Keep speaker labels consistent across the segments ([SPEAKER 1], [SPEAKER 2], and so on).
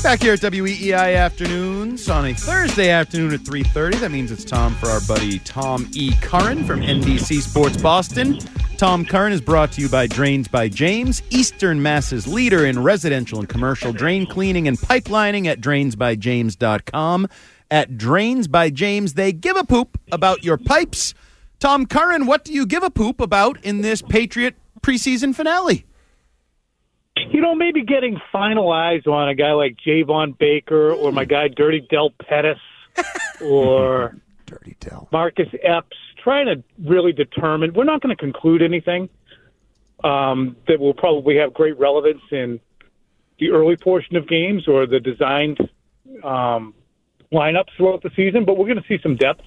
[SPEAKER 1] Back here at WEEI Afternoons on a Thursday afternoon at 3:30. That means it's time for our buddy Tom E. Curran from NBC Sports Boston. Tom Curran is brought to you by Drains by James, Eastern Mass's leader in residential and commercial drain cleaning and pipelining at drainsbyjames.com. At Drains by James, they give a poop about your pipes. Tom Curran, what do you give a poop about in this Patriot preseason finale?
[SPEAKER 2] Maybe getting final eyes on a guy like Javon Baker or my guy Dirty Del Pettis or
[SPEAKER 3] Dirty Del.
[SPEAKER 2] Marcus Epps, trying to really determine. We're not going to conclude anything that will probably have great relevance in the early portion of games or the designed lineups throughout the season, but we're going to see some depth.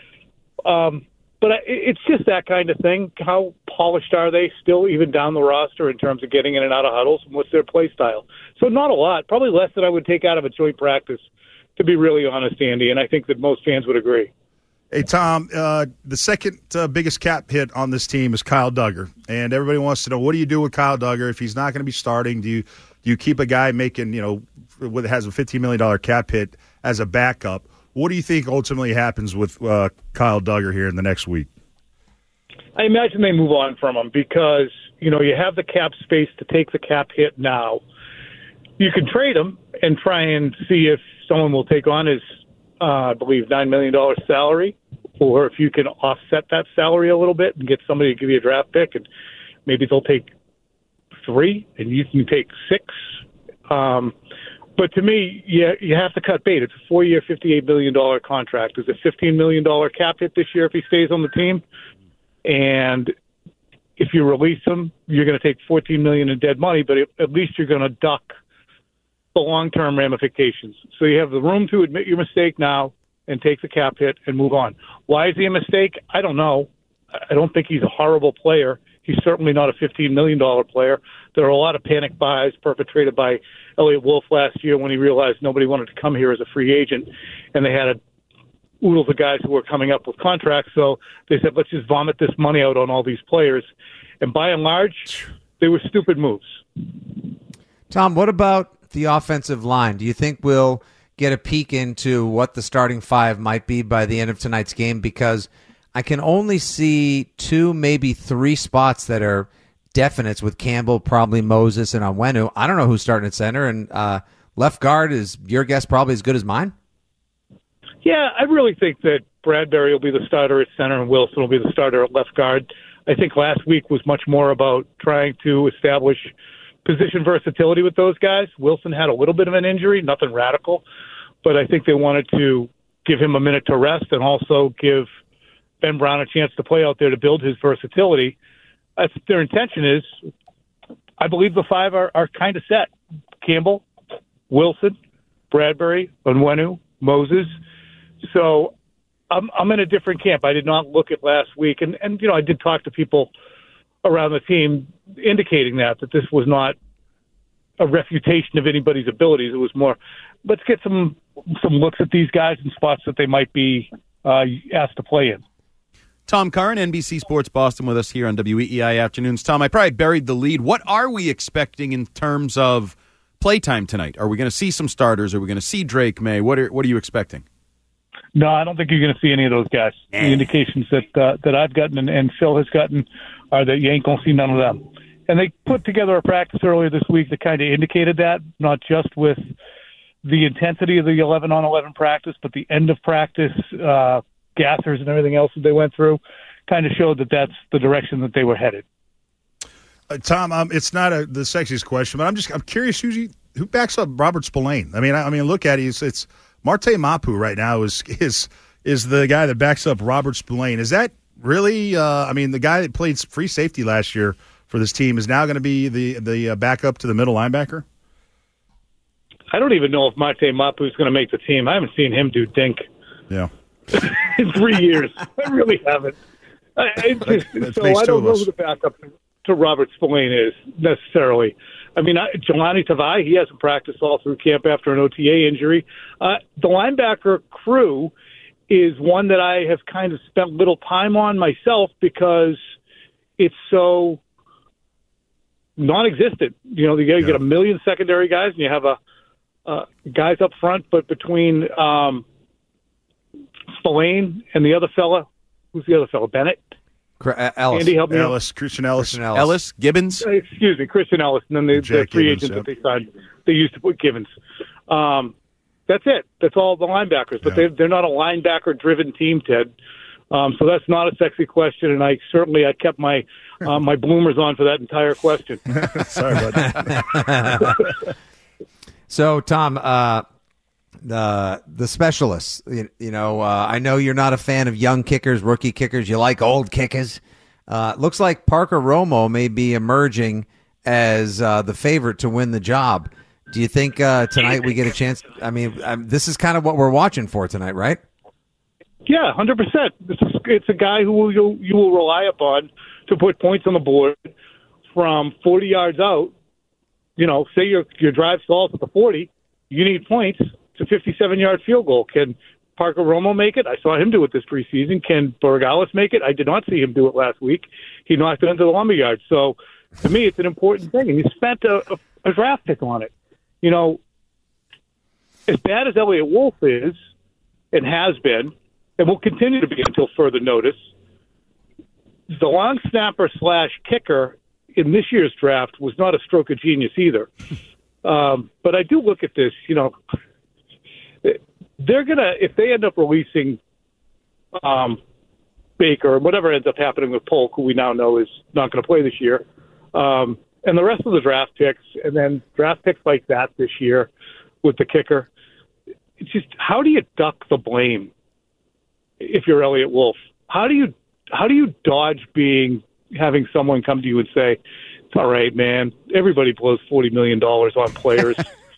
[SPEAKER 2] But it's just that kind of thing. How polished are they still, even down the roster, in terms of getting in and out of huddles, and what's their play style? So not a lot. Probably less than I would take out of a joint practice, to be really honest, Andy, and I think that most fans would agree.
[SPEAKER 3] Hey, Tom, the second biggest cap hit on this team is Kyle Duggar, and everybody wants to know, what do you do with Kyle Duggar if he's not going to be starting? Do you keep a guy making, has a $15 million cap hit as a backup? What do you think ultimately happens with Kyle Duggar here in the next week?
[SPEAKER 2] I imagine they move on from him because, you have the cap space to take the cap hit now. You can trade him and try and see if someone will take on his, I believe, $9 million salary, or if you can offset that salary a little bit and get somebody to give you a draft pick, and maybe they'll take 3 and you can take 6. But to me, you have to cut bait. It's a 4-year, $58 million contract. There's a $15 million cap hit this year if he stays on the team. And if you release him, you're going to take $14 million in dead money, but at least you're going to duck the long-term ramifications. So you have the room to admit your mistake now and take the cap hit and move on. Why is he a mistake? I don't know. I don't think he's a horrible player. He's certainly not a $15 million player. There are a lot of panic buys perpetrated by Elliott Wolf last year when he realized nobody wanted to come here as a free agent, and they had oodles of guys who were coming up with contracts. So they said, let's just vomit this money out on all these players. And by and large, they were stupid moves.
[SPEAKER 4] Tom, what about the offensive line? Do you think we'll get a peek into what the starting 5 might be by the end of tonight's game? Because I can only see 2, maybe 3 spots that are definites with Campbell, probably Moses, and Onwenu. I don't know who's starting at center, and left guard, is your guess probably as good as mine?
[SPEAKER 2] Yeah, I really think that Bradbury will be the starter at center and Wilson will be the starter at left guard. I think last week was much more about trying to establish position versatility with those guys. Wilson had a little bit of an injury, nothing radical, but I think they wanted to give him a minute to rest and also give Ben Brown a chance to play out there to build his versatility. That's their intention is. I believe the 5 are kind of set. Campbell, Wilson, Bradbury, Onwenu, Moses. So I'm in a different camp. I did not look at last week. And I did talk to people around the team indicating that this was not a refutation of anybody's abilities. It was more, let's get some looks at these guys in spots that they might be asked to play in.
[SPEAKER 1] Tom Curran, NBC Sports Boston, with us here on WEEI Afternoons. Tom, I probably buried the lead. What are we expecting in terms of playtime tonight? Are we going to see some starters? Are we going to see Drake May? What are you expecting?
[SPEAKER 2] No, I don't think you're going to see any of those guys. The indications that I've gotten and Phil has gotten are that you ain't going to see none of them. And they put together a practice earlier this week that kind of indicated that, not just with the intensity of the 11-on-11 practice, but the end of practice gassers and everything else that they went through kind of showed that that's the direction that they were headed.
[SPEAKER 3] Tom, it's not the sexiest question, but I'm curious who backs up Robert Spillane. I mean, look at it. It's Marte Mapu right now is the guy that backs up Robert Spillane. Is that really? The guy that played free safety last year for this team is now going to be the backup to the middle linebacker.
[SPEAKER 2] I don't even know if Marte Mapu is going to make the team. I haven't seen him do dink.
[SPEAKER 3] Yeah.
[SPEAKER 2] In 3 years. I really haven't. I don't know who the backup to Robert Spillane is necessarily. Jelani Tavai, he hasn't practiced all through camp after an OTA injury. The linebacker crew is one that I have kind of spent little time on myself because it's so non-existent. You get a million secondary guys and you have a guys up front, but between Spillane and the other fella, who's the other fella? Bennett?
[SPEAKER 4] Ellis.
[SPEAKER 2] Andy, help me out.
[SPEAKER 3] Christian Ellis.
[SPEAKER 1] Ellis, Gibbons.
[SPEAKER 2] Excuse me, Christian Ellis, and then the free
[SPEAKER 3] Gibbons,
[SPEAKER 2] agent that they signed, they used to put Gibbons. That's it. That's all the linebackers, but they're not a linebacker-driven team, Ted. So that's not a sexy question, and I kept my my bloomers on for that entire question.
[SPEAKER 3] Sorry about that.
[SPEAKER 4] So, Tom, the specialists, I know you're not a fan of young kickers, rookie kickers. You like old kickers. Looks like Parker Romo may be emerging as the favorite to win the job. Do you think tonight we get a chance? I mean, this is kind of what we're watching for tonight, right?
[SPEAKER 2] Yeah, 100%. It's a guy who you will rely upon to put points on the board from 40 yards out. Say your drive stalls at the 40, you need points. It's a 57-yard field goal. Can Parker Romo make it? I saw him do it this preseason. Can Borregales make it? I did not see him do it last week. He knocked it into the lumberyard. So, to me, it's an important thing. And you spent a draft pick on it. As bad as Elliott Wolf is and has been, and will continue to be until further notice, the long snapper / kicker in this year's draft was not a stroke of genius either. But I do look at this, they're going to, if they end up releasing Baker, or whatever ends up happening with Polk, who we now know is not going to play this year, and the rest of the draft picks, and then draft picks like that this year with the kicker, it's just, how do you duck the blame if you're Elliott Wolf? How do you dodge having someone come to you and say, it's all right, man, everybody blows $40 million on players?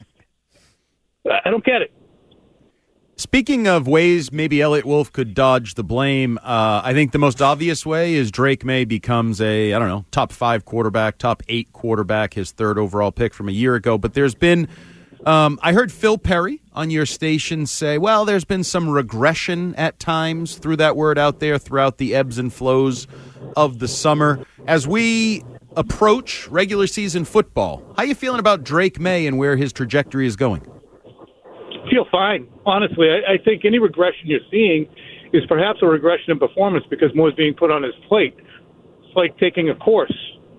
[SPEAKER 2] I don't get it.
[SPEAKER 1] Speaking of ways maybe Elliott Wolf could dodge the blame, I think the most obvious way is Drake May becomes a, top 5 quarterback, top 8 quarterback, his 3rd overall pick from a year ago. But there's been, I heard Phil Perry on your station say, well, there's been some regression at times, threw that word out there throughout the ebbs and flows of the summer. As we approach regular season football, how are you feeling about Drake May and where his trajectory is going?
[SPEAKER 2] Feel fine. Honestly, I think any regression you're seeing is perhaps a regression in performance because more is being put on his plate. It's like taking a course.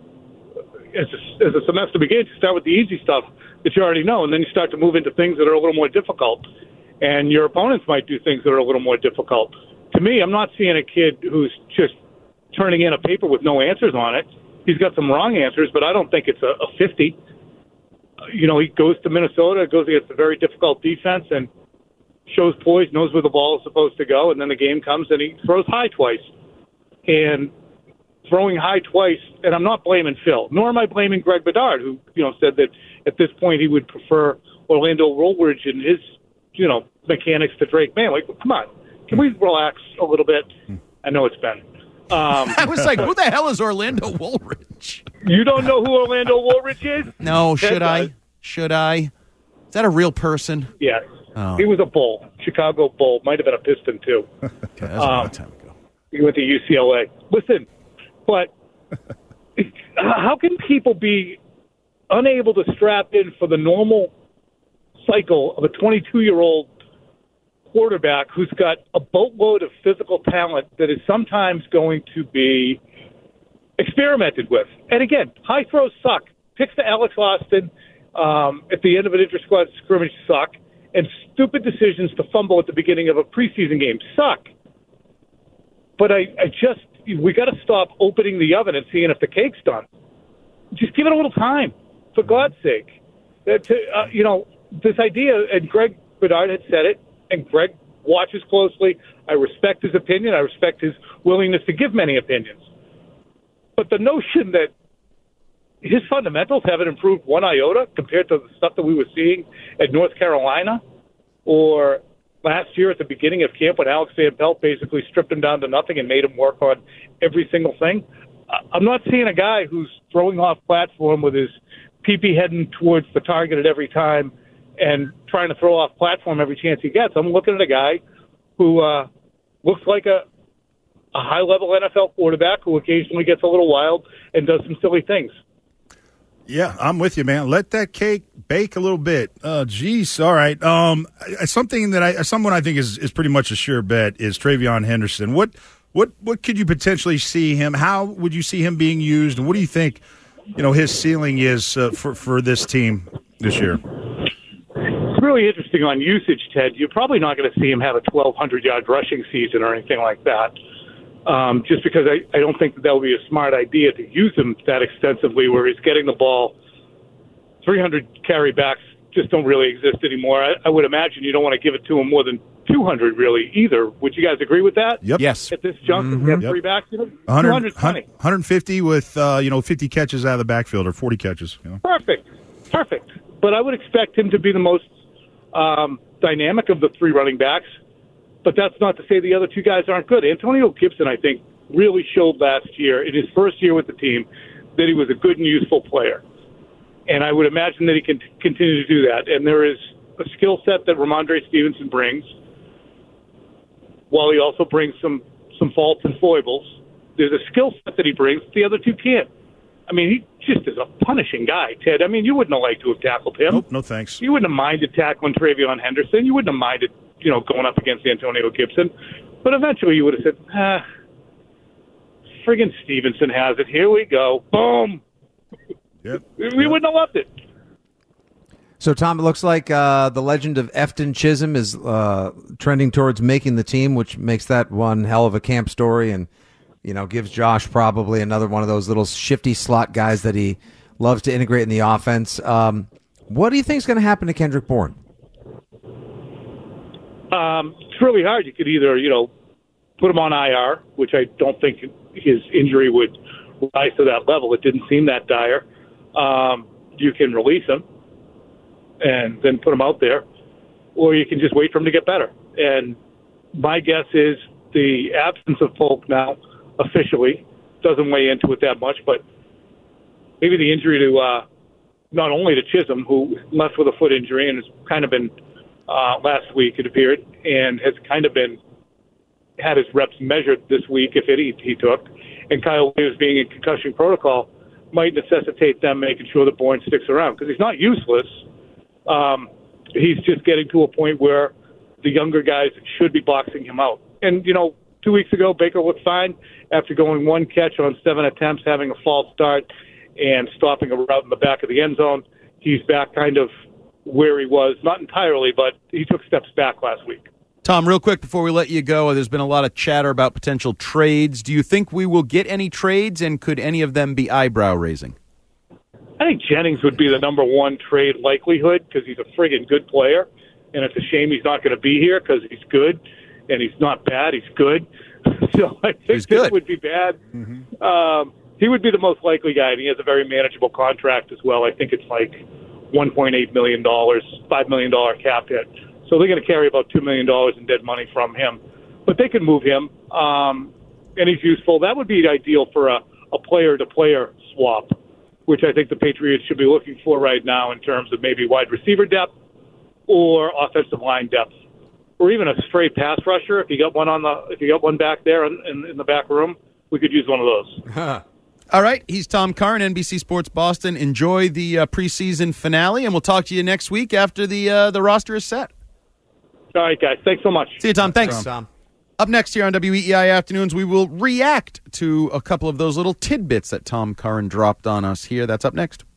[SPEAKER 2] As the semester begins, you start with the easy stuff that you already know, and then you start to move into things that are a little more difficult. And your opponents might do things that are a little more difficult. To me, I'm not seeing a kid who's just turning in a paper with no answers on it. He's got some wrong answers, but I don't think it's a 50. He goes to Minnesota, goes against a very difficult defense, and shows poise, knows where the ball is supposed to go, and then the game comes and he throws high twice. And throwing high twice, and I'm not blaming Phil, nor am I blaming Greg Bedard, who said that at this point he would prefer Orlando Woolridge and his mechanics to Drake May. Like, come on, can we relax a little bit? I know it's been.
[SPEAKER 1] I was like, who the hell is Orlando Woolridge?
[SPEAKER 2] You don't know who Orlando Woolridge is?
[SPEAKER 1] No, should I? Should I? Is that a real person?
[SPEAKER 2] Yes.
[SPEAKER 1] Oh.
[SPEAKER 2] He was a Bull, Chicago Bull. Might have been a Piston, too.
[SPEAKER 1] Okay, that was a long time ago.
[SPEAKER 2] He went to UCLA. Listen, but how can people be unable to strap in for the normal cycle of a 22-year-old quarterback who's got a boatload of physical talent that is sometimes going to be experimented with? And again, high throws suck. Picks to Alex Austin at the end of an inter-squad scrimmage suck. And stupid decisions to fumble at the beginning of a preseason game suck. But we got to stop opening the oven and seeing if the cake's done. Just give it a little time, for God's sake. This idea, and Greg Bedard had said it, and Greg watches closely. I respect his opinion. I respect his willingness to give many opinions. But the notion that his fundamentals haven't improved one iota compared to the stuff that we were seeing at North Carolina or last year at the beginning of camp when Alex Van Pelt basically stripped him down to nothing and made him work on every single thing. I'm not seeing a guy who's throwing off platform with his PP heading towards the target at every time and trying to throw off platform every chance he gets. I'm looking at a guy who looks like a high-level NFL quarterback who occasionally gets a little wild and does some silly things.
[SPEAKER 3] Yeah, I'm with you, man. Let that cake bake a little bit. Geez. All right. Someone I think is pretty much a sure bet is Travion Henderson. What could you potentially see him? How would you see him being used? And what do you think, his ceiling is for this team this year?
[SPEAKER 2] It's really interesting on usage, Ted. You're probably not going to see him have a 1,200-yard rushing season or anything like that. Just because I don't think that would be a smart idea to use him that extensively where he's getting the ball. 300 carry backs just don't really exist anymore. I would imagine you don't want to give it to him more than 200 really either. Would you guys agree with that?
[SPEAKER 3] Yep.
[SPEAKER 1] Yes.
[SPEAKER 2] At this juncture, we have 3 backs.
[SPEAKER 3] 150 with 50 catches out of the backfield or 40 catches.
[SPEAKER 2] Perfect. But I would expect him to be the most dynamic of the 3 running backs. But that's not to say the other 2 guys aren't good. Antonio Gibson, I think, really showed last year, in his first year with the team, that he was a good and useful player. And I would imagine that he can continue to do that. And there is a skill set that Ramondre Stevenson brings, while he also brings some faults and foibles. There's a skill set that he brings that the other 2 can't. I mean, he just is a punishing guy, Ted. I mean, you wouldn't have liked to have tackled him.
[SPEAKER 3] Nope, no thanks.
[SPEAKER 2] You wouldn't have minded tackling Travion Henderson. You wouldn't have minded going up against Antonio Gibson. But eventually you would have said, friggin' Stevenson has it. Here we go. Boom.
[SPEAKER 3] Yep.
[SPEAKER 2] We wouldn't have loved it.
[SPEAKER 4] So, Tom, it looks like the legend of Efton Chisholm is trending towards making the team, which makes that one hell of a camp story and, gives Josh probably another one of those little shifty slot guys that he loves to integrate in the offense. What do you think is going to happen to Kendrick Bourne?
[SPEAKER 2] It's really hard. You could either, put him on IR, which I don't think his injury would rise to that level. It didn't seem that dire. You can release him and then put him out there, or you can just wait for him to get better. And my guess is the absence of Polk now officially doesn't weigh into it that much, but maybe the injury to not only to Chisholm, who left with a foot injury and has kind of been last week, it appeared, and has kind of had his reps measured this week, if any he took, and Kyle Williams being in concussion protocol might necessitate them making sure that Bourne sticks around, because he's not useless. He's just getting to a point where the younger guys should be boxing him out. And, 2 weeks ago, Baker looked fine after going 1 catch on 7 attempts, having a false start, and stopping a route in the back of the end zone. He's back kind of where he was, not entirely, but he took steps back last week.
[SPEAKER 1] Tom, real quick before we let you go, there's been a lot of chatter about potential trades. Do you think we will get any trades, and could any of them be eyebrow-raising?
[SPEAKER 2] I think Jennings would be the number 1 trade likelihood because he's a friggin' good player, and it's a shame he's not going to be here because he's good, and he's not bad, he's good. So I think this would be bad. Mm-hmm. He would be the most likely guy, and he has a very manageable contract as well. I think it's like $1.8 million, $5 million cap hit. So they're going to carry about $2 million in dead money from him. But they can move him, and he's useful. That would be ideal for a player-to-player swap, which I think the Patriots should be looking for right now in terms of maybe wide receiver depth or offensive line depth, or even a straight pass rusher. If you got one back there in the back room, we could use one of those.
[SPEAKER 1] All right, he's Tom Curran, NBC Sports Boston. Enjoy the preseason finale, and we'll talk to you next week after the roster is set.
[SPEAKER 2] All right, guys. Thanks so much.
[SPEAKER 1] See you, Tom. Thanks.
[SPEAKER 4] Tom.
[SPEAKER 1] Up next here on WEEI Afternoons, we will react to a couple of those little tidbits that Tom Curran dropped on us here. That's up next.